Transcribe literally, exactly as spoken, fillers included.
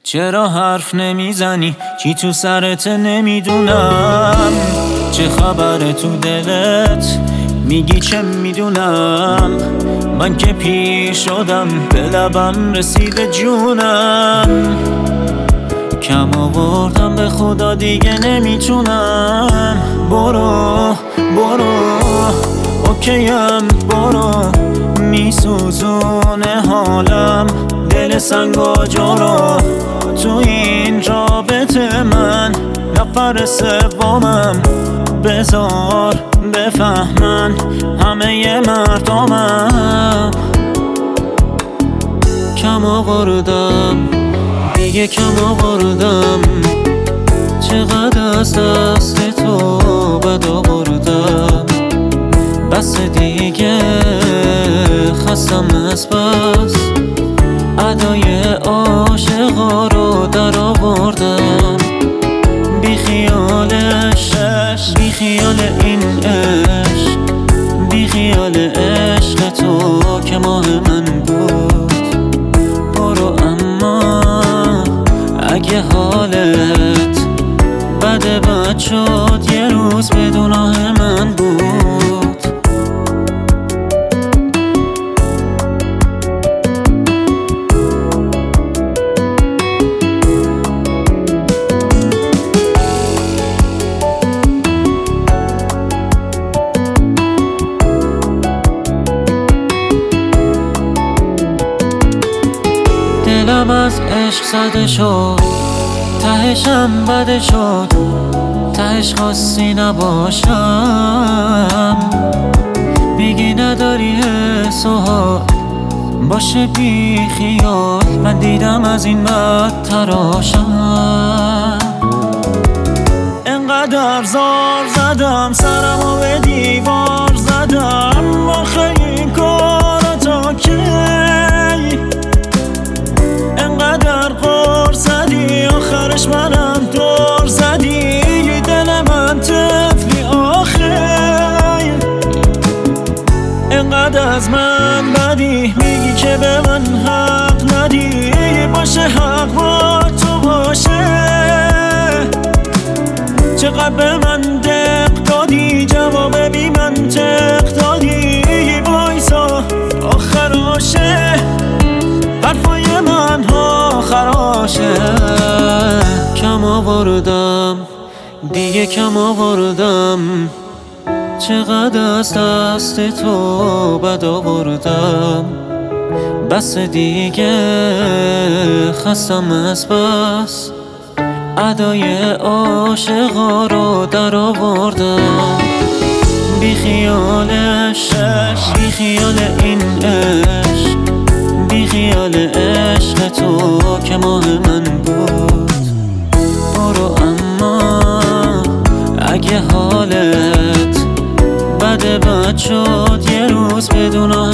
چرا حرف نمیزنی؟ چی تو سرت نمیدونم. چه خبره تو دلت؟ میگی چه میدونم. من که پیر شدم، به لبم رسیده جونم. کم آوردم به خدا دیگه نمیتونم. برو برو اوکیم برو، میسوزونه حالم دل سنگ و جورو. تو این رابطه من نفر سومم، بذار بفهمن همه مردمم. کم آوردم دیگه کم آوردم، چقدر از دست تو بد آوردم. بس دیگه خستم از بس، ادای عاشقا رو در آوردم. بی خیالش بی خیال این عشق، بی خیال عشق تو که ماه من بود. برو اما اگه حالت بده بد شد، یه روز به گناه من بود. دلم از عشق زده شد، تهشم بده شد، تهش خواستی نباشم. میگی نداری حس و حال، باشه بی خیال. من دیدم از این بد تراشم. انقدر زار زدم سرمو به دیوار زدم، آخه این کارا تا کی؟ انقدر غار زدی آخرش منم دور زدی. دل من طفلی آخه، انقدر از من بدی، میگی که به من حق ندی. باشه حق با تو باشه، چقدر به من دق دادی، جواب بی منطق دادی. وایسا آخراشه، حرفای من ها خراشه. کم آوردم دیگه کم آوردم، چقدر از دست تو بد آوردم. بس دیگه خستم از بس، ادای عاشقا رو در آوردم. بی خیالش بی خیال این عشق، بی خیال عشق تو که ماه من بود. برو اما اگه حالت بده بد شد، یه روز بدون